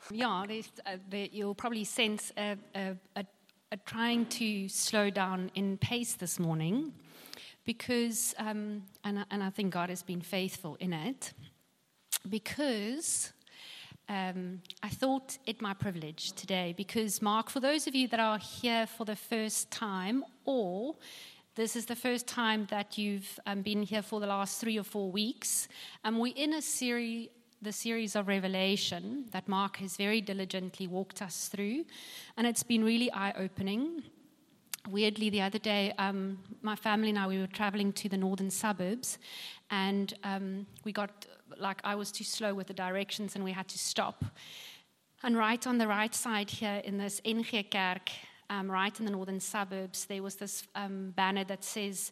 Yeah, you'll probably sense a trying to slow down in pace this morning because, and I think God has been faithful in it, because I thought it my privilege today, because Mark, for those of you that are here for the first time, or this is the first time that you've been here for the last 3 or 4 weeks, we're in the series of Revelation that Mark has very diligently walked us through, and it's been really eye-opening. Weirdly, the other day, my family and I, we were traveling to the northern suburbs, and we got, I was too slow with the directions, and we had to stop. And right on the right side here in this NG Kerk, right in the northern suburbs, there was this banner that says,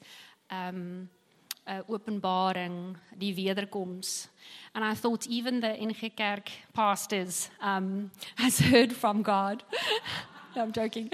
Openbaring, die wederkoms. And I thought even the NG Kerk pastors has heard from God. No, I'm joking.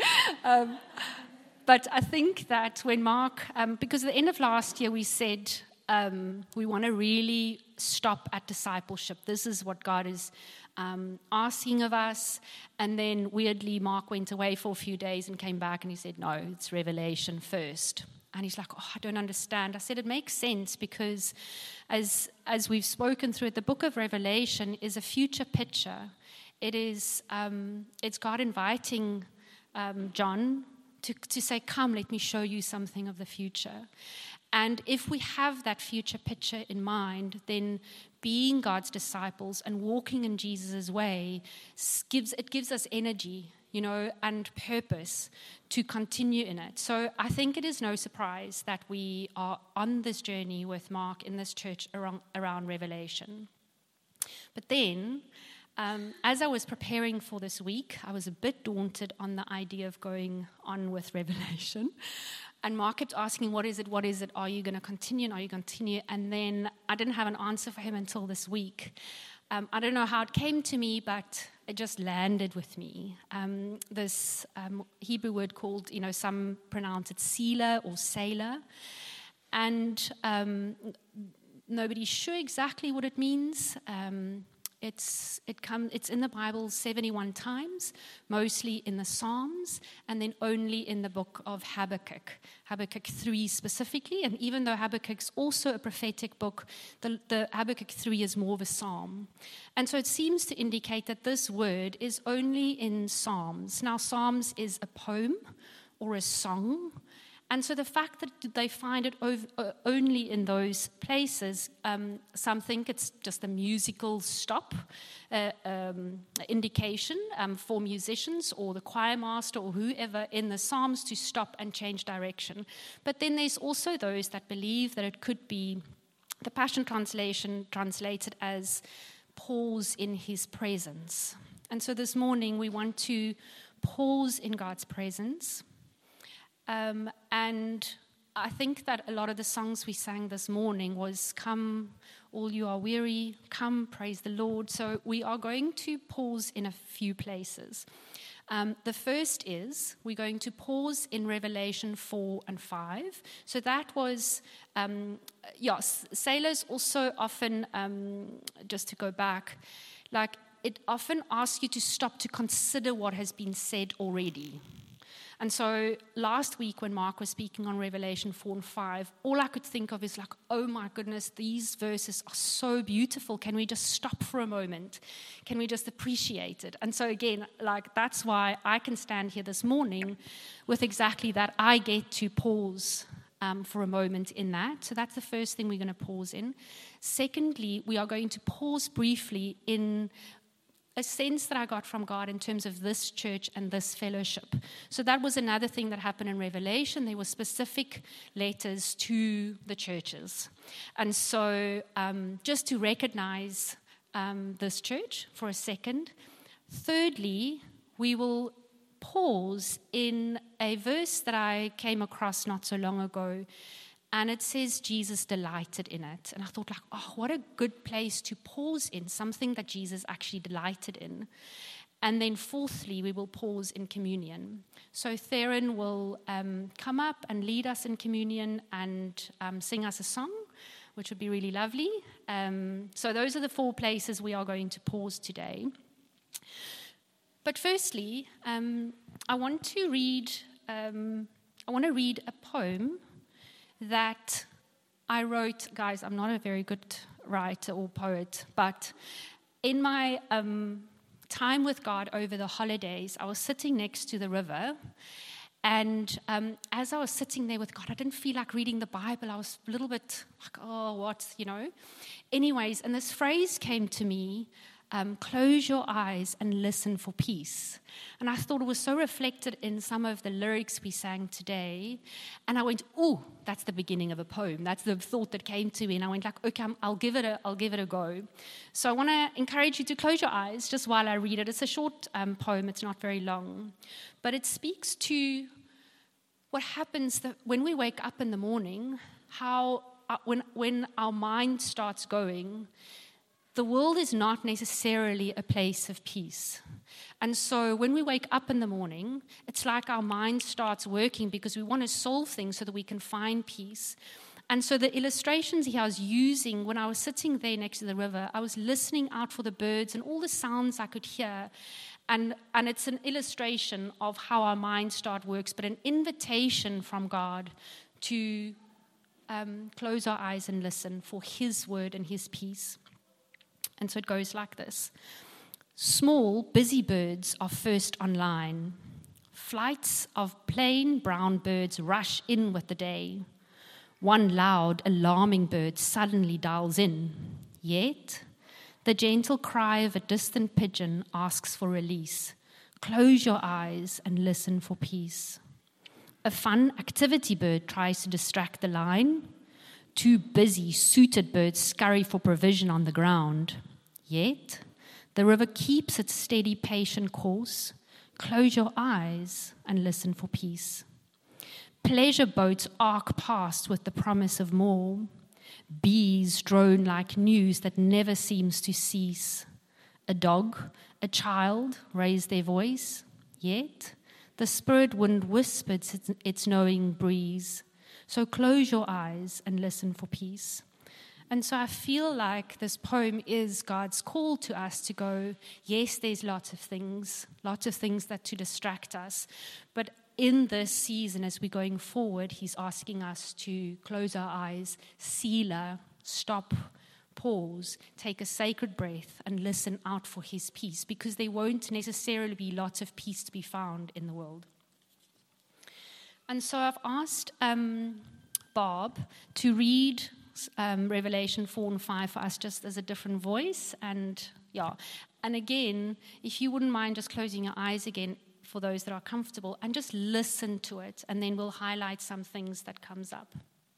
But I think that when Mark, because at the end of last year we said we want to really stop at discipleship. This is what God is asking of us. And then weirdly, Mark went away for a few days and came back and he said, no, it's Revelation first. And he's like, I don't understand. I said, it makes sense because as we've spoken through it, the book of Revelation is a future picture. It is, it's God inviting John to say, come, let me show you something of the future. And if we have that future picture in mind, then being God's disciples and walking in Jesus' way gives us energy, and purpose to continue in it. So I think it is no surprise that we are on this journey with Mark in this church around Revelation. But then, as I was preparing for this week, I was a bit daunted on the idea of going on with Revelation. And Mark kept asking, what is it? Are you going to continue? And are you going to continue? And then I didn't have an answer for him until this week. I don't know how it came to me, but it just landed with me. This Hebrew word called, some pronounce it Selah or Selah. And nobody's sure exactly what it means. It's in the Bible 71 times, mostly in the Psalms, and then only in the book of Habakkuk 3 specifically. And even though Habakkuk's also a prophetic book, the Habakkuk 3 is more of a psalm. And so it seems to indicate that this word is only in Psalms. Now, Psalms is a poem or a song. And so the fact that they find it only in those places, some think it's just a musical stop, indication for musicians or the choir master or whoever in the Psalms to stop and change direction. But then there's also those that believe that it could be, the Passion Translation translates it as pause in his presence. And so this morning we want to pause in God's presence. And I think that a lot of the songs we sang this morning was, come, all you are weary, come, praise the Lord. So we are going to pause in a few places. The first is, we're going to pause in Revelation 4 and 5. So that was, sailors also often, just to go back, it often asks you to stop to consider what has been said already. And so last week when Mark was speaking on Revelation 4 and 5, all I could think of is oh my goodness, these verses are so beautiful. Can we just stop for a moment? Can we just appreciate it? And so again, that's why I can stand here this morning with exactly that. I get to pause for a moment in that. So that's the first thing we're going to pause in. Secondly, we are going to pause briefly in a sense that I got from God in terms of this church and this fellowship. So that was another thing that happened in Revelation. There were specific letters to the churches. And so just to recognize this church for a second. Thirdly, we will pause in a verse that I came across not so long ago. And it says Jesus delighted in it. And I thought what a good place to pause in, something that Jesus actually delighted in. And then fourthly, we will pause in communion. So Theron will come up and lead us in communion and sing us a song, which would be really lovely. So those are the 4 places we are going to pause today. But firstly, I want to read a poem that I wrote. Guys, I'm not a very good writer or poet, but in my time with God over the holidays, I was sitting next to the river, and as I was sitting there with God, I didn't feel like reading the Bible. I was a little bit like, oh, what, Anyways, and this phrase came to me, close your eyes and listen for peace. And I thought it was so reflected in some of the lyrics we sang today. And I went, oh, that's the beginning of a poem. That's the thought that came to me. And I went like, okay, I'll give it a go. So I want to encourage you to close your eyes just while I read it. It's a short poem. It's not very long. But it speaks to what happens when we wake up in the morning, how when our mind starts going, the world is not necessarily a place of peace. And so when we wake up in the morning, it's like our mind starts working because we want to solve things so that we can find peace. And so the illustrations I was using when I was sitting there next to the river, I was listening out for the birds and all the sounds I could hear. And it's an illustration of how our mind start works, but an invitation from God to close our eyes and listen for His word and His peace. And so it goes like this. Small, busy birds are first online. Flights of plain brown birds rush in with the day. One loud, alarming bird suddenly dials in. Yet, the gentle cry of a distant pigeon asks for release. Close your eyes and listen for peace. A fun activity bird tries to distract the line. Two busy, suited birds scurry for provision on the ground. Yet, the river keeps its steady, patient course. Close your eyes and listen for peace. Pleasure boats arc past with the promise of more. Bees drone like news that never seems to cease. A dog, a child raise their voice. Yet, the spirit wind whispers its knowing breeze. So close your eyes and listen for peace. And so I feel like this poem is God's call to us to go, yes, there's lots of things that to distract us. But in this season, as we're going forward, He's asking us to close our eyes, selah, stop, pause, take a sacred breath, and listen out for His peace, because there won't necessarily be lots of peace to be found in the world. And so I've asked Bob to read Revelation 4 and 5 for us just as a different voice. And again, if you wouldn't mind just closing your eyes again for those that are comfortable and just listen to it, and then we'll highlight some things that comes up.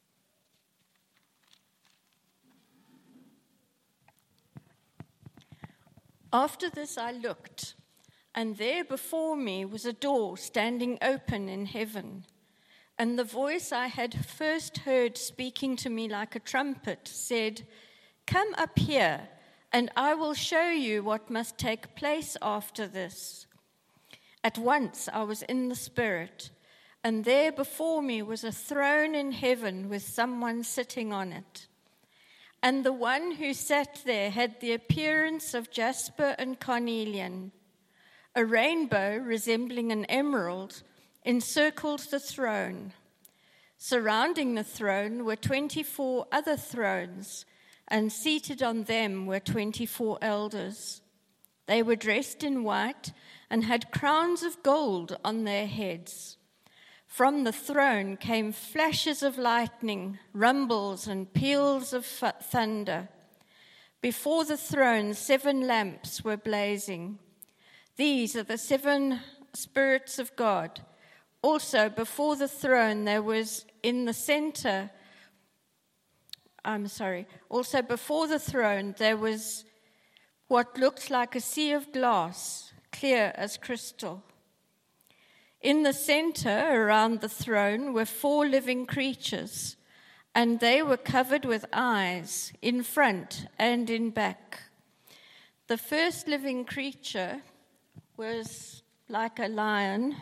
After this I looked, and there before me was a door standing open in heaven. And the voice I had first heard speaking to me like a trumpet said, "Come up here, and I will show you what must take place after this." At once I was in the Spirit, and there before me was a throne in heaven with someone sitting on it. And the one who sat there had the appearance of jasper and carnelian. A rainbow resembling an emerald encircled the throne. Surrounding the throne were 24 other thrones, and seated on them were 24 elders. They were dressed in white and had crowns of gold on their heads. From the throne came flashes of lightning, rumbles and peals of thunder. Before the throne 7 lamps were blazing. These are the 7 spirits of God. Also, before the throne, there was in the center, also before the throne, there was what looked like a sea of glass, clear as crystal. In the center, around the throne, were 4 living creatures, and they were covered with eyes in front and in back. The first living creature was like a lion,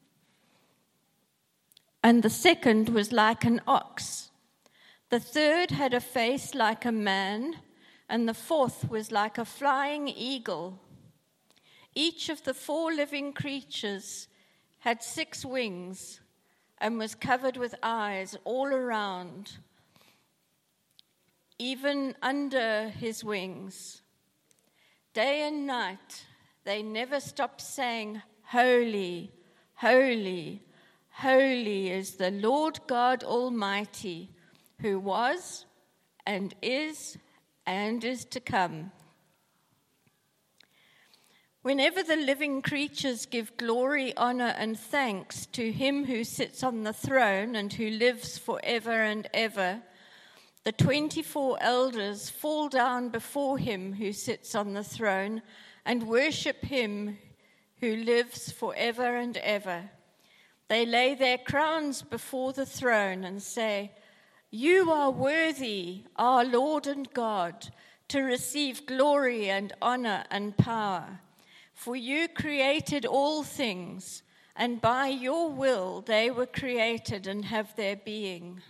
and the second was like an ox. The third had a face like a man, and the fourth was like a flying eagle. Each of the 4 living creatures had 6 wings and was covered with eyes all around, even under his wings. Day and night, they never stopped saying, "Holy, holy, holy is the Lord God Almighty, who was and is to come." Whenever the living creatures give glory, honor, and thanks to him who sits on the throne and who lives forever and ever, the 24 elders fall down before him who sits on the throne and worship him who lives forever and ever. They lay their crowns before the throne and say, "You are worthy, our Lord and God, to receive glory and honor and power. For you created all things, and by your will they were created and have their being."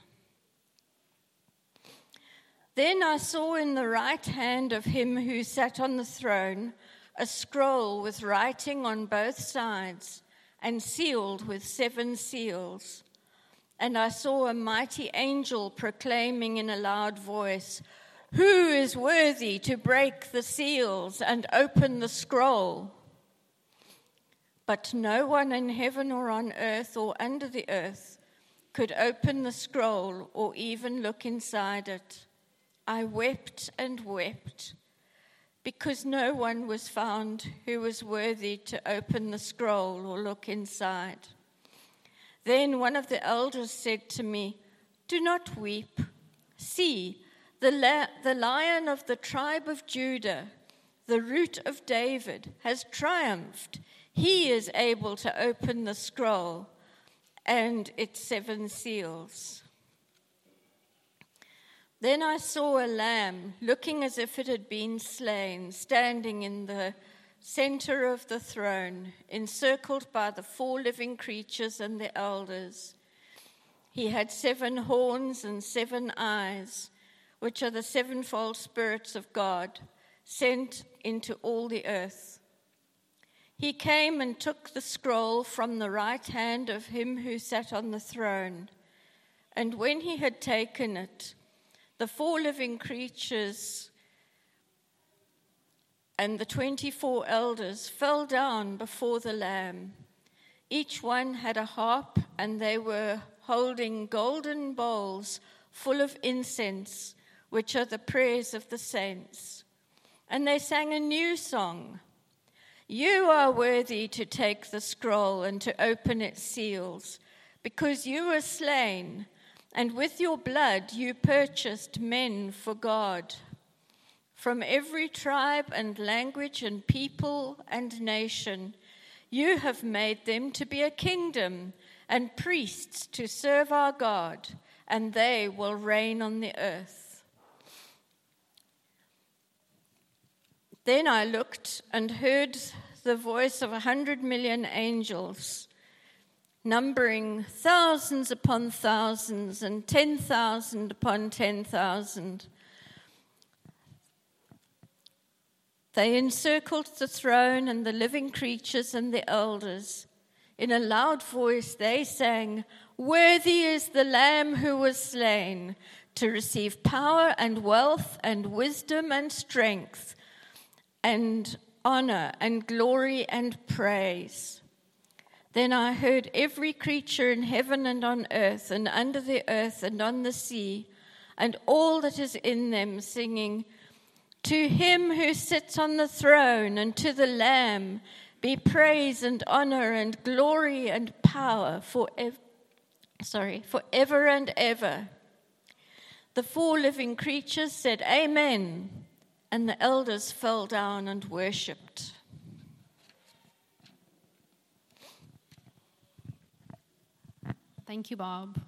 Then I saw in the right hand of him who sat on the throne a scroll with writing on both sides and sealed with 7 seals. And I saw a mighty angel proclaiming in a loud voice, "Who is worthy to break the seals and open the scroll?" But no one in heaven or on earth or under the earth could open the scroll or even look inside it. I wept and wept, because no one was found who was worthy to open the scroll or look inside. Then one of the elders said to me, "Do not weep. See, the Lion of the tribe of Judah, the Root of David, has triumphed. He is able to open the scroll and its 7 seals." Then I saw a lamb, looking as if it had been slain, standing in the center of the throne, encircled by the 4 living creatures and the elders. He had 7 horns and 7 eyes, which are the 7-fold spirits of God, sent into all the earth. He came and took the scroll from the right hand of him who sat on the throne. And when he had taken it, the 4 living creatures and the 24 elders fell down before the Lamb. Each one had a harp, and they were holding golden bowls full of incense, which are the prayers of the saints. And they sang a new song. "You are worthy to take the scroll and to open its seals, because you were slain, and with your blood you purchased men for God from every tribe and language and people and nation. You have made them to be a kingdom and priests to serve our God, and they will reign on the earth." Then I looked and heard the voice of 100 million angels, numbering thousands upon thousands and 10,000 upon 10,000. They encircled the throne and the living creatures and the elders. In a loud voice they sang, "Worthy is the Lamb who was slain to receive power and wealth and wisdom and strength and honor and glory and praise." Then I heard every creature in heaven and on earth and under the earth and on the sea and all that is in them singing, "To him who sits on the throne and to the Lamb be praise and honor and glory and power forever and ever." The 4 living creatures said, "Amen." And the elders fell down and worshipped. Thank you, Bob.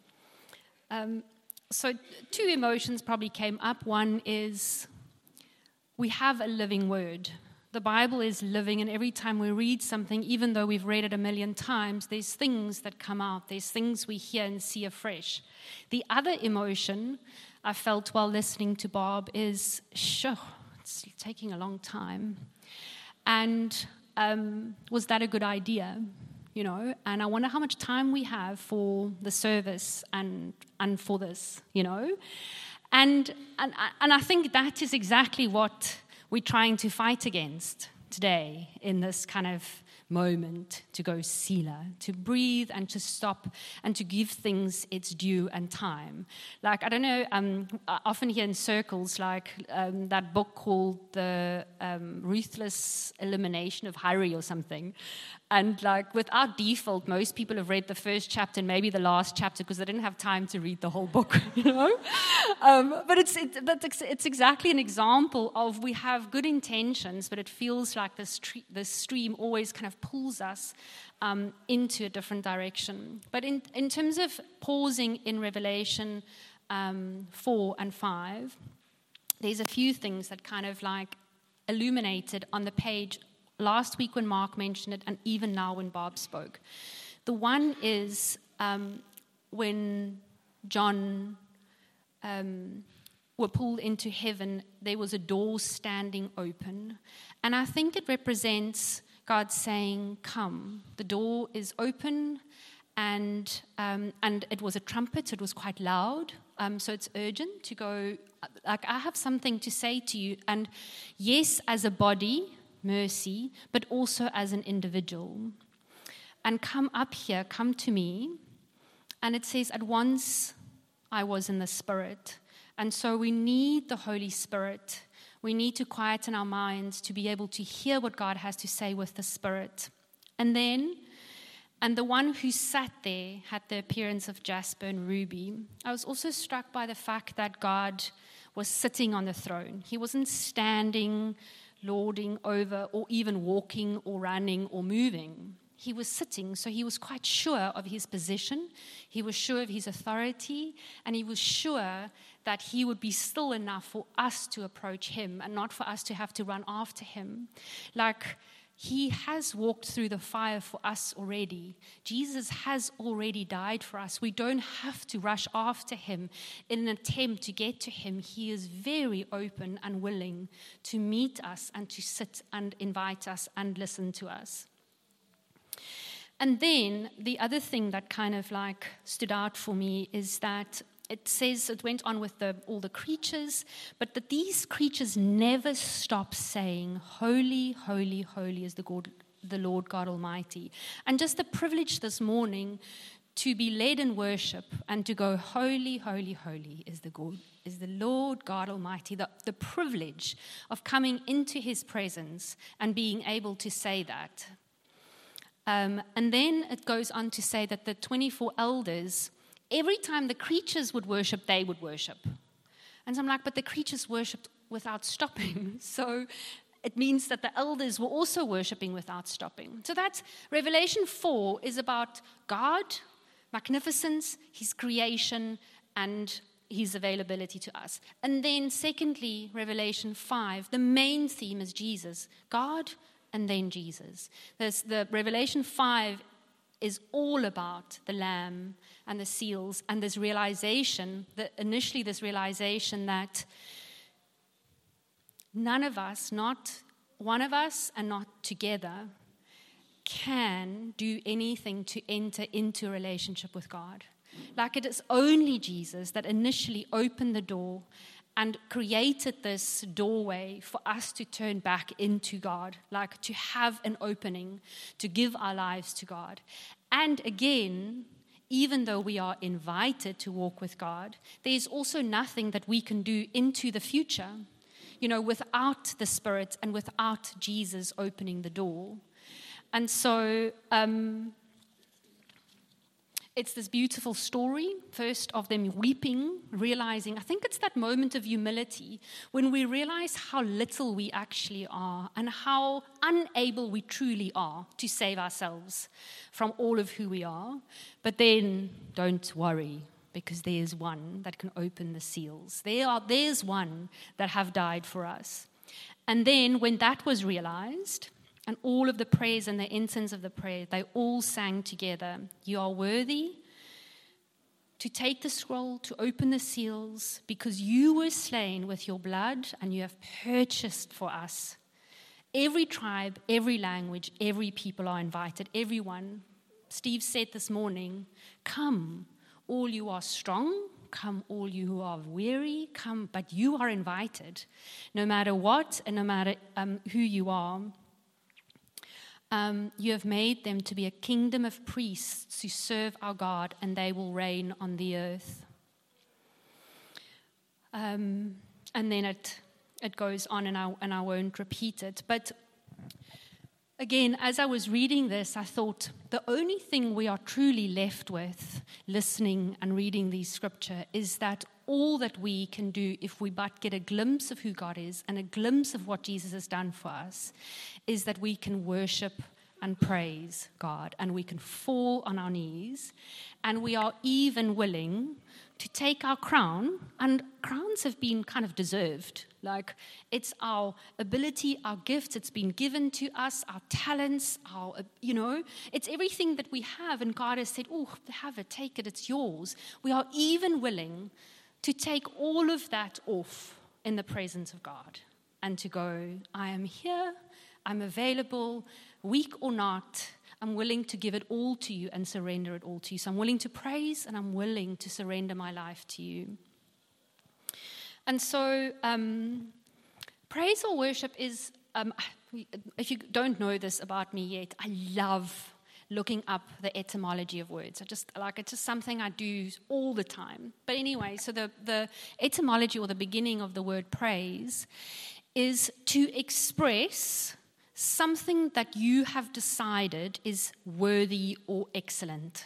So 2 emotions probably came up. One is we have a living word. The Bible is living, and every time we read something, even though we've read it a million times, there's things that come out. There's things we hear and see afresh. The other emotion I felt while listening to Bob is, it's taking a long time. And was that a good idea? You know, and I wonder how much time we have for the service and for this, you know. And I think that is exactly what we're trying to fight against today in this kind of moment, to go Selah, to breathe and to stop and to give things its due and time. Like, I don't know, I often hear in circles, like that book called The Ruthless Elimination of Hurry or something. And like, without default, most people have read the first chapter and maybe the last chapter because they didn't have time to read the whole book, you know. But it's exactly an example of, we have good intentions, but it feels like this stream always kind of pulls us into a different direction. But in terms of pausing in Revelation 4 and 5, there's a few things that kind of like illuminated on the page last week when Mark mentioned it, and even now when Bob spoke. The one is when John were pulled into heaven, there was a door standing open. And I think it represents God saying, come. The door is open, and it was a trumpet. It was quite loud, so it's urgent to go, like, I have something to say to you. And yes, as a body, mercy, but also as an individual. And come up here, come to me. And it says, at once I was in the Spirit. And so we need the Holy Spirit. We need to quieten our minds to be able to hear what God has to say with the Spirit. And the one who sat there had the appearance of jasper and ruby. I was also struck by the fact that God was sitting on the throne. He wasn't standing, lording over, or even walking or running or moving. He was sitting, so he was quite sure of his position. He was sure of his authority, and he was sure that he would be still enough for us to approach him and not for us to have to run after him. Like, he has walked through the fire for us already. Jesus has already died for us. We don't have to rush after him in an attempt to get to him. He is very open and willing to meet us and to sit and invite us and listen to us. And then the other thing that kind of like stood out for me is that it says it went on with all the creatures, but that these creatures never stop saying, holy, holy, holy is the Lord God Almighty. And just the privilege this morning to be led in worship and to go, holy, holy, holy is the Lord God Almighty. The privilege of coming into his presence and being able to say that. And then it goes on to say that the 24 elders, every time the creatures would worship, they would worship. And so I'm like, but the creatures worshipped without stopping. So it means that the elders were also worshiping without stopping. So that's Revelation 4 is about God, magnificence, his creation, and his availability to us. And then secondly, Revelation 5, the main theme is Jesus. God, and then Jesus. The Revelation 5 is all about the Lamb and the seals and this realization, initially this realization that none of us, not one of us and not together, can do anything to enter into a relationship with God. Like, it is only Jesus that initially opened the door and created this doorway for us to turn back into God, like to have an opening, to give our lives to God. And again, even though we are invited to walk with God, there's also nothing that we can do into the future, without the Spirit and without Jesus opening the door. And so it's this beautiful story, first of them weeping, realizing, I think it's that moment of humility when we realize how little we actually are and how unable we truly are to save ourselves from all of who we are. But then, don't worry, because there's one that can open the seals. There's one that have died for us. And then when that was realized, and all of the praise and the incense of the prayer, they all sang together. You are worthy to take the scroll, to open the seals, because you were slain with your blood and you have purchased for us every tribe, every language, every people are invited, everyone. Steve said this morning, come, all you are strong, come, all you who are weary, come, but you are invited, no matter what and no matter who you are. You have made them to be a kingdom of priests who serve our God, and they will reign on the earth. And then it goes on, and I won't repeat it. But again, as I was reading this, I thought the only thing we are truly left with listening and reading these scripture is that all that we can do, if we but get a glimpse of who God is and a glimpse of what Jesus has done for us, is that we can worship and praise God, and we can fall on our knees, and we are even willing to take our crown, and crowns have been kind of deserved. Like, it's our ability, our gifts, it's been given to us, our talents, it's everything that we have, and God has said, oh, have it, take it, it's yours. We are even willing to take all of that off in the presence of God and to go, I am here, I'm available, weak or not, I'm willing to give it all to you and surrender it all to you. So I'm willing to praise and I'm willing to surrender my life to you. And so praise or worship is, if you don't know this about me yet, I love looking up the etymology of words. It's just something I do all the time. But anyway, so the etymology or the beginning of the word praise is to express something that you have decided is worthy or excellent.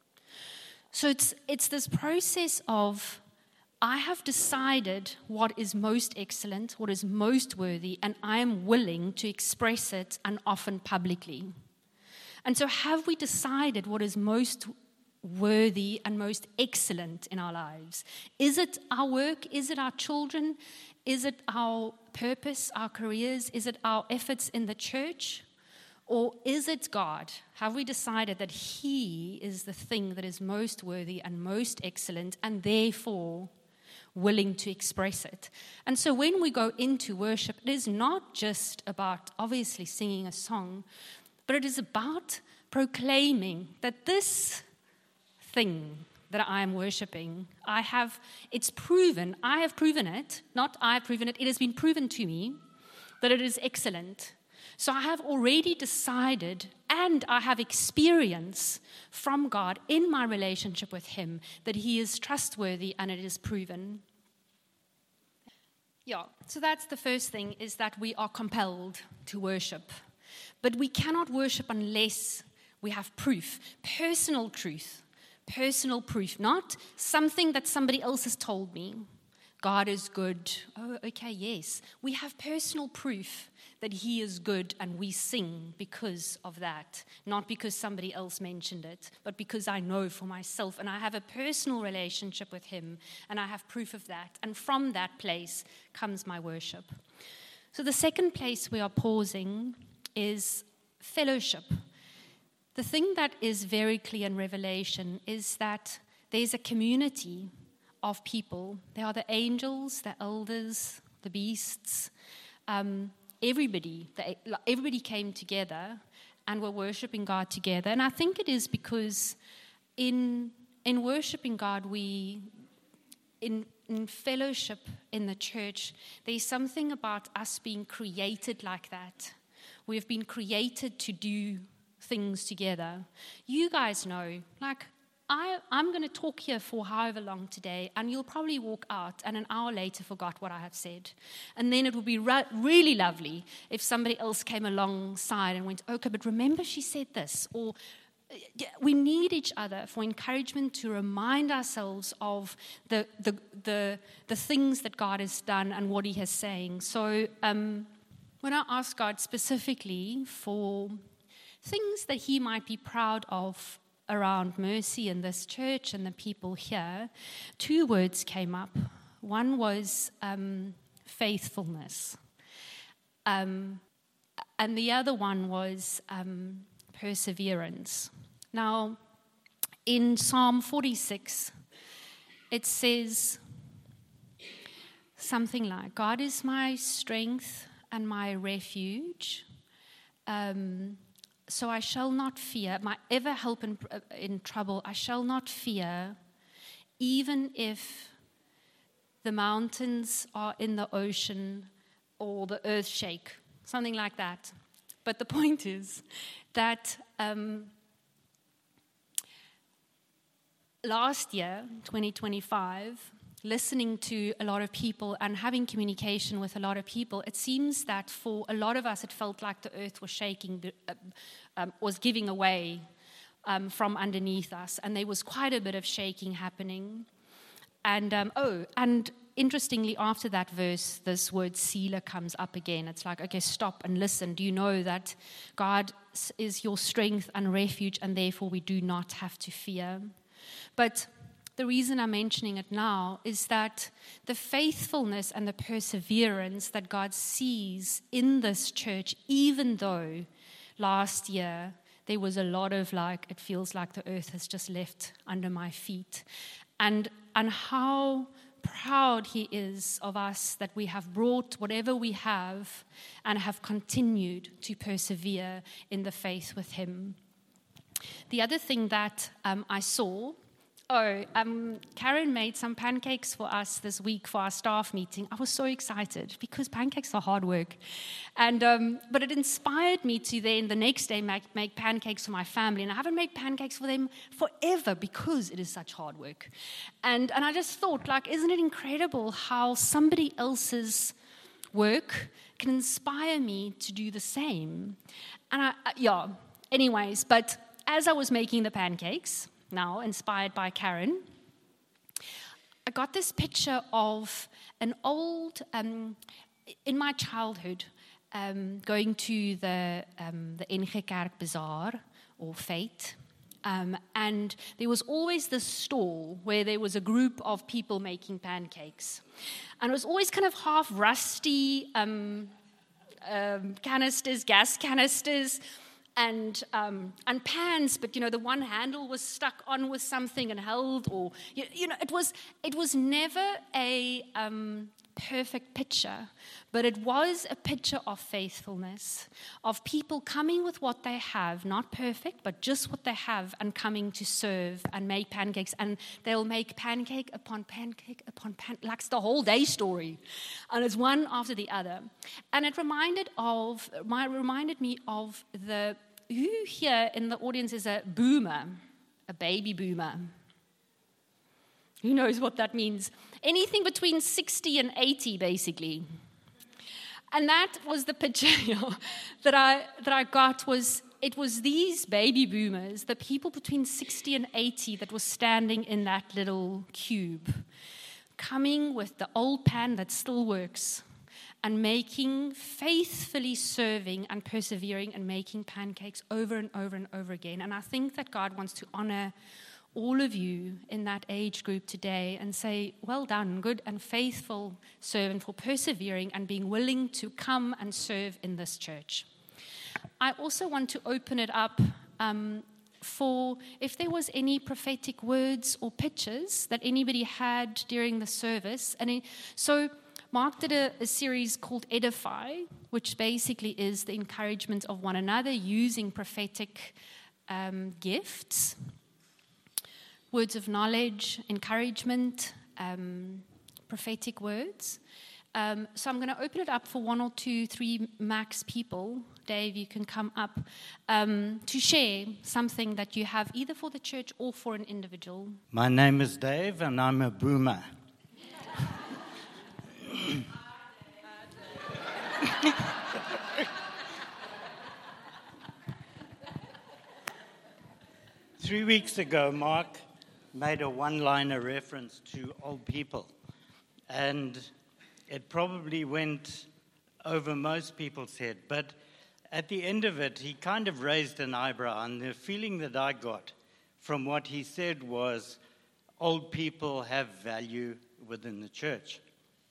So it's this process of, I have decided what is most excellent, what is most worthy, and I am willing to express it, and often publicly. And so have we decided what is most worthy and most excellent in our lives? Is it our work? Is it our children? Is it our purpose, our careers? Is it our efforts in the church? Or is it God? Have we decided that He is the thing that is most worthy and most excellent, and therefore willing to express it? And so when we go into worship, it is not just about obviously singing a song, but it is about proclaiming that this thing that I am worshiping, I have proven it, not I have proven it, it has been proven to me that it is excellent. So I have already decided, and I have experience from God in my relationship with Him, that He is trustworthy and it is proven. Yeah, so that's the first thing, is that we are compelled to worship. But we cannot worship unless we have proof, personal truth. Personal proof, not something that somebody else has told me. God is good. Oh, okay, yes. We have personal proof that He is good, and we sing because of that. Not because somebody else mentioned it, but because I know for myself, and I have a personal relationship with Him, and I have proof of that. And from that place comes my worship. So the second place we are pausing is fellowship. The thing that is very clear in Revelation is that there's a community of people. There are the angels, the elders, the beasts, everybody came together and were worshiping God together. And I think it is because in worshiping God, in fellowship in the church, there's something about us being created like that. We have been created to do things together. You guys know, I'm going to talk here for however long today, and you'll probably walk out and an hour later forgot what I have said. And then it would be really lovely if somebody else came alongside and went, okay, but remember she said this. Or we need each other for encouragement to remind ourselves of the things that God has done and what He is saying. So when I ask God specifically for things that He might be proud of around Mercy in this church and the people here, two words came up. One was faithfulness, and the other one was perseverance. Now, in Psalm 46, it says something like, God is my strength, and my refuge. So I shall not fear, my ever help in trouble, I shall not fear, even if the mountains are in the ocean or the earth shake, something like that. But the point is that last year, 2025, listening to a lot of people and having communication with a lot of people, it seems that for a lot of us, it felt like the earth was shaking, was giving away from underneath us. And there was quite a bit of shaking happening. And and interestingly, after that verse, this word Selah comes up again. It's like, okay, stop and listen. Do you know that God is your strength and refuge, and therefore we do not have to fear? But the reason I'm mentioning it now is that the faithfulness and the perseverance that God sees in this church, even though last year there was a lot of it feels like the earth has just left under my feet, and how proud He is of us that we have brought whatever we have and have continued to persevere in the faith with Him. The other thing that I saw, Karen made some pancakes for us this week for our staff meeting. I was so excited because pancakes are hard work. And but it inspired me to then the next day make pancakes for my family. And I haven't made pancakes for them forever because it is such hard work. And I just thought, isn't it incredible how somebody else's work can inspire me to do the same? And anyways, but as I was making the pancakes, now inspired by Karen, I got this picture of an old, in my childhood, going to the NG Kerk Bazaar or Fete, and there was always this stall where there was a group of people making pancakes, and it was always kind of half rusty canisters, gas canisters, and pans, but the one handle was stuck on with something and held, or it was never a perfect picture, but it was a picture of faithfulness, of people coming with what they have, not perfect, but just what they have, and coming to serve and make pancakes, and they'll make pancake upon pancake upon pancake, like it's the whole day story, and it's one after the other, and it reminded me of who here in the audience is a boomer, a baby boomer? Who knows what that means? Anything between 60 and 80, basically. And that was the picture that I got. It was these baby boomers, the people between 60 and 80 that was standing in that little cube, coming with the old pan that still works, and faithfully serving and persevering and making pancakes over and over and over again. And I think that God wants to honor all of you in that age group today and say, well done, good and faithful servant, for persevering and being willing to come and serve in this church. I also want to open it up for if there was any prophetic words or pictures that anybody had during the service. So Mark did a series called Edify, which basically is the encouragement of one another using prophetic gifts, words of knowledge, encouragement, prophetic words. So I'm going to open it up for 1 or 2, 3 max people. Dave, you can come up to share something that you have either for the church or for an individual. My name is Dave and I'm a boomer. 3 weeks ago, Mark made a one-liner reference to old people, and it probably went over most people's head, but at the end of it, he kind of raised an eyebrow, and the feeling that I got from what he said was old people have value within the church.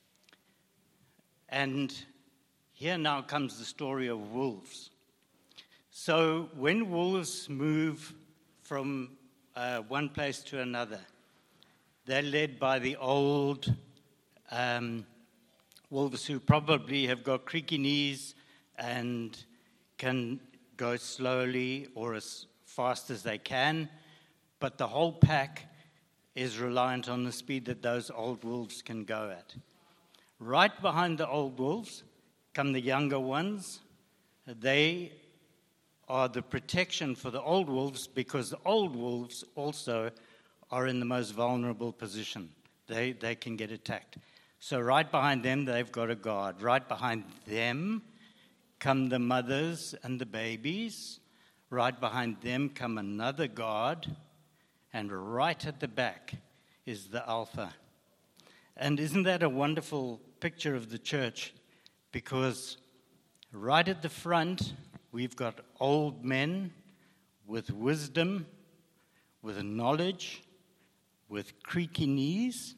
And here now comes the story of wolves. So when wolves move from one place to another, they're led by the old wolves who probably have got creaky knees and can go slowly or as fast as they can, but the whole pack is reliant on the speed that those old wolves can go at. Right behind the old wolves come the younger ones. They are the protection for the old wolves because the old wolves also are in the most vulnerable position. They can get attacked. So right behind them, they've got a guard. Right behind them come the mothers and the babies. Right behind them come another guard. And right at the back is the alpha. And isn't that a wonderful picture of the church? Because right at the front, we've got old men with wisdom, with knowledge, with creaky knees,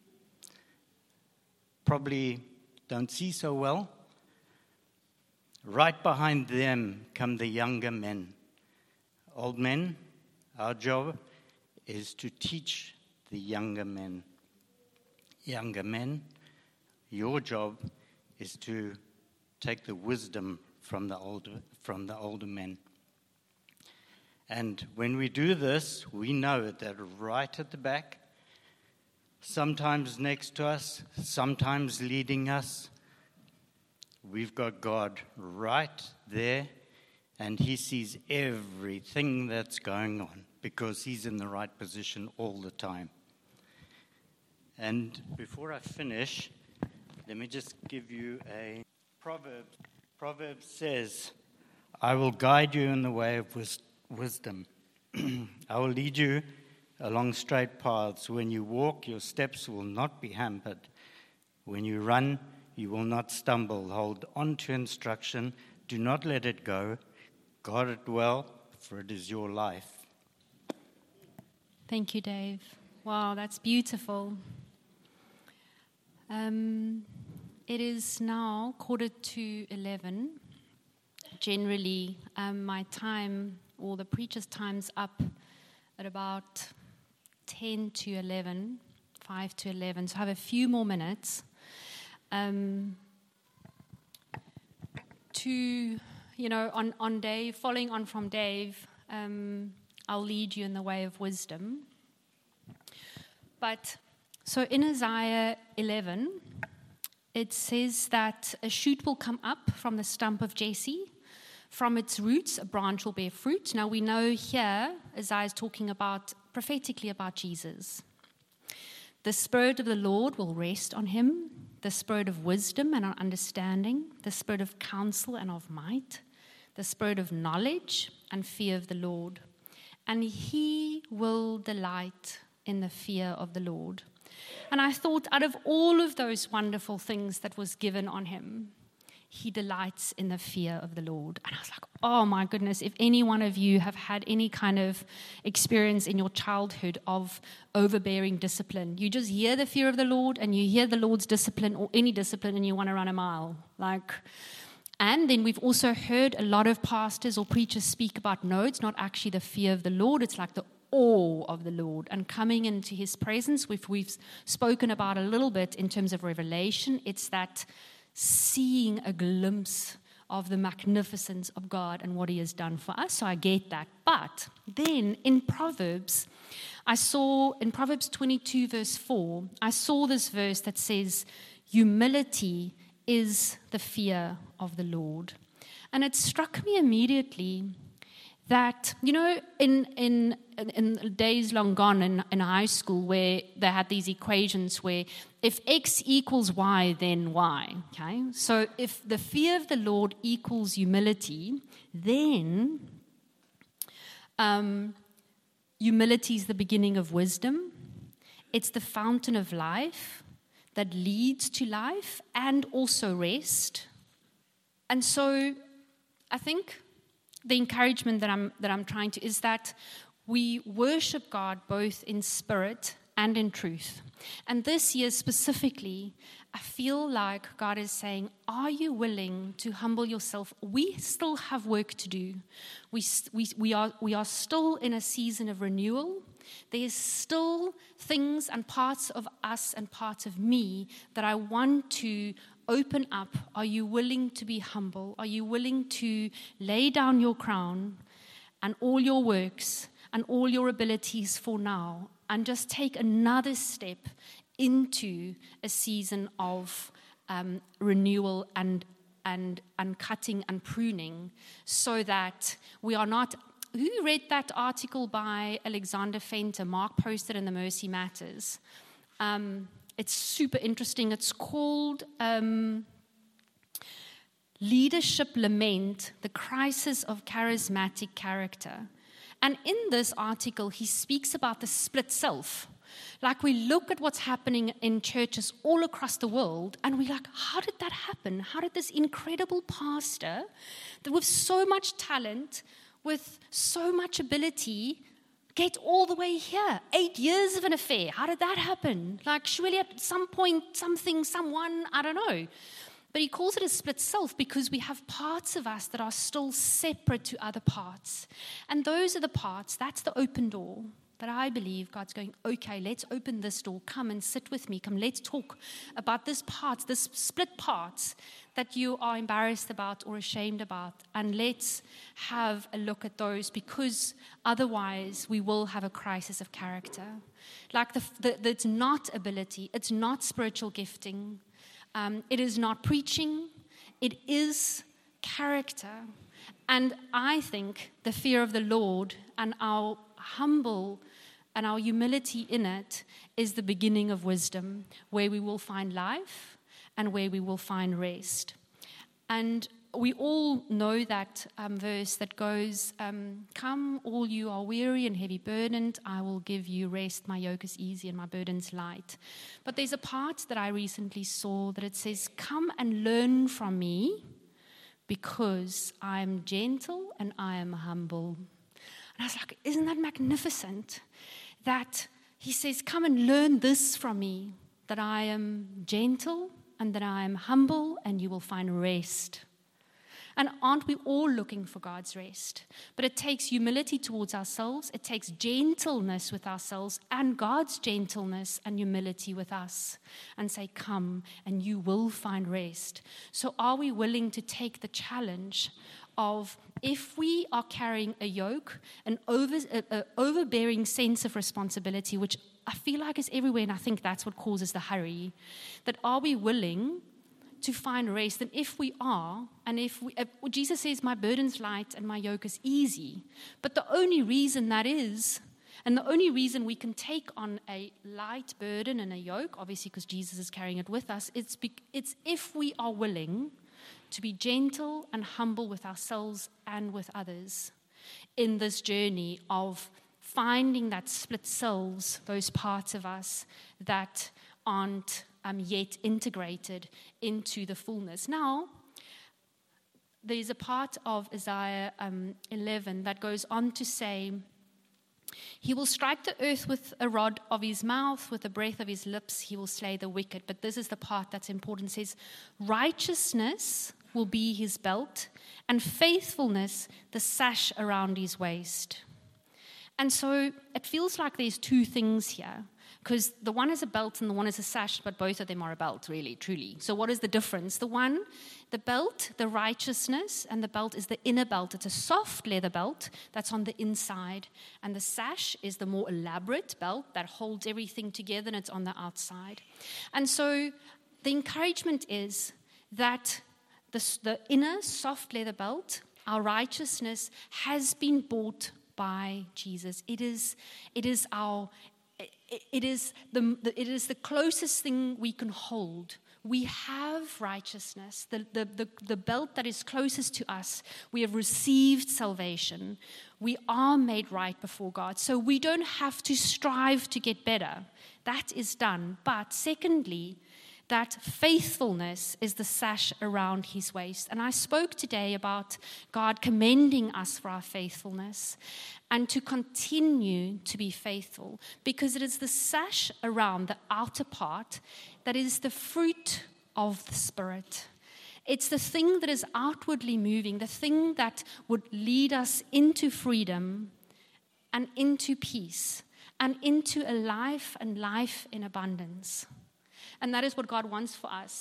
probably don't see so well. Right behind them come the younger men. Old men, our job is to teach the younger men. Younger men, your job is to take the wisdom from the older men. And when we do this, we know that right at the back, sometimes next to us, sometimes leading us, we've got God right there, and He sees everything that's going on because He's in the right position all the time. And before I finish, let me just give you a proverb. Proverbs says, I will guide you in the way of wisdom. I will lead you along straight paths. When you walk, your steps will not be hampered. When you run, you will not stumble. Hold on to instruction. Do not let it go. Guard it well, for it is your life. Thank you, Dave. Wow, that's beautiful. It is now 11:15. Generally, my time, or the preacher's time's up at about 10 to 11, 5 to 11. So I have a few more minutes on Dave, following on from Dave, I'll lead you in the way of wisdom. But so in Isaiah 11, it says that a shoot will come up from the stump of Jesse. From its roots, a branch will bear fruit. Now we know here, Isaiah is talking prophetically about Jesus. The Spirit of the Lord will rest on him, the Spirit of wisdom and of understanding, the Spirit of counsel and of might, the Spirit of knowledge and fear of the Lord. And he will delight in the fear of the Lord. And I thought, out of all of those wonderful things that was given on him, he delights in the fear of the Lord. And I was like, oh my goodness, if any one of you have had any kind of experience in your childhood of overbearing discipline, you just hear the fear of the Lord and you hear the Lord's discipline or any discipline and you want to run a mile. And then we've also heard a lot of pastors or preachers speak about, no, it's not actually the fear of the Lord, it's like the awe of the Lord and coming into his presence, which we've spoken about a little bit in terms of revelation. It's that seeing a glimpse of the magnificence of God and what he has done for us. So I get that. But then in Proverbs, I saw in Proverbs 22 verse 4, I saw this verse that says, humility is the fear of the Lord. And it struck me immediately that, in days long gone in high school where they had these equations where if X equals Y, then Y, okay? So if the fear of the Lord equals humility, then humility is the beginning of wisdom. It's the fountain of life that leads to life and also rest. And so I think the encouragement that I'm trying to is that we worship God both in spirit and in truth. And this year specifically, I feel like God is saying, are you willing to humble yourself? We still have work to do. We are still in a season of renewal. There's still things and parts of us and parts of me that I want to open up? Are you willing to be humble? Are you willing to lay down your crown and all your works and all your abilities for now and just take another step into a season of renewal and cutting and pruning, so that we are not... Who read that article by Alexander Fenter? Mark posted in the Mercy Matters. It's super interesting. It's called Leadership Lament, the Crisis of Charismatic Character. And in this article, he speaks about the split self. Like, we look at what's happening in churches all across the world, and we're like, how did that happen? How did this incredible pastor, that with so much talent, with so much ability, get all the way here? 8 years of an affair. How did that happen? Like, surely at some point, someone, I don't know. But he calls it a split self because we have parts of us that are still separate to other parts. And those are the parts, that's the open door that I believe God's going, okay, let's open this door. Come and sit with me. Come, let's talk about this split parts that you are embarrassed about or ashamed about. And let's have a look at those, because otherwise we will have a crisis of character. Like it's not ability. It's not spiritual gifting. It is not preaching. It is character. And I think the fear of the Lord and our humble and our humility in it is the beginning of wisdom, where we will find life and where we will find rest. And we all know that verse that goes, come all you are weary and heavy burdened, I will give you rest, my yoke is easy and my burden's light. But there's a part that I recently saw that it says, come and learn from me, because I am gentle and I am humble. And I was like, isn't that magnificent? That he says, come and learn this from me, that I am gentle and that I am humble, and you will find rest. And aren't we all looking for God's rest? But it takes humility towards ourselves. It takes gentleness with ourselves and God's gentleness and humility with us. And say, come and you will find rest. So are we willing to take the challenge of, if we are carrying a yoke, an overbearing sense of responsibility, which I feel like is everywhere, and I think that's what causes the hurry, that are we willing to find rest? And if we are, and if Jesus says, my burden's light and my yoke is easy, but the only reason that is, and the only reason we can take on a light burden and a yoke, obviously because Jesus is carrying it with us, it's if we are willing to be gentle and humble with ourselves and with others in this journey of finding that split selves, those parts of us that aren't yet integrated into the fullness. Now, there's a part of Isaiah 11 that goes on to say, he will strike the earth with a rod of his mouth, with the breath of his lips he will slay the wicked. But this is the part that's important. It says, righteousness will be his belt, and faithfulness the sash around his waist. And so it feels like there's two things here, because the one is a belt and the one is a sash, but both of them are a belt, really, truly. So what is the difference? The belt, the righteousness, and the belt is the inner belt. It's a soft leather belt that's on the inside. And the sash is the more elaborate belt that holds everything together, and it's on the outside. And so the encouragement is that the inner soft leather belt, our righteousness, has been bought by Jesus. It is the closest thing we can hold. We have righteousness, the belt that is closest to us. We have received salvation. We are made right before God. So we don't have to strive to get better. That is done. But secondly, that faithfulness is the sash around his waist. And I spoke today about God commending us for our faithfulness and to continue to be faithful, because it is the sash around the outer part that is the fruit of the Spirit. It's the thing that is outwardly moving, the thing that would lead us into freedom and into peace and into a life and life in abundance. And that is what God wants for us.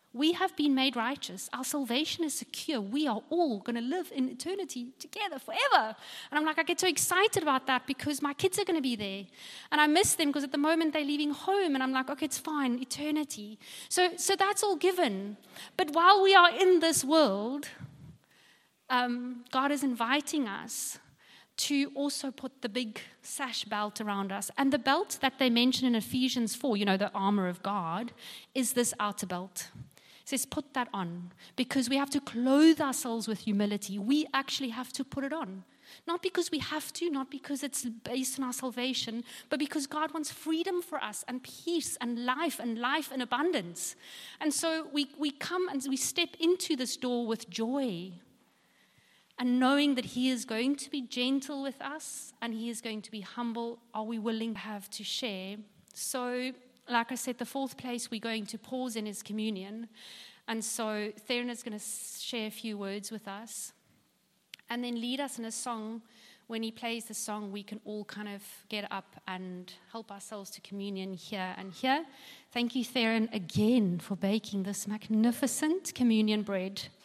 We have been made righteous. Our salvation is secure. We are all going to live in eternity together forever. And I'm like, I get so excited about that because my kids are going to be there. And I miss them because at the moment they're leaving home. And I'm like, okay, it's fine, eternity. So that's all given. But while we are in this world, God is inviting us to also put the big sash belt around us. And the belt that they mention in Ephesians 4, the armor of God, is this outer belt. It says, put that on, because we have to clothe ourselves with humility. We actually have to put it on. Not because we have to, not because it's based on our salvation, but because God wants freedom for us and peace and life in abundance. And so we come and we step into this door with joy, and knowing that He is going to be gentle with us and He is going to be humble. Are we willing to have to share? So, like I said, the fourth place we're going to pause in is communion. And so Theron is going to share a few words with us and then lead us in a song. When he plays the song, we can all kind of get up and help ourselves to communion here and here. Thank you, Theron, again for baking this magnificent communion bread.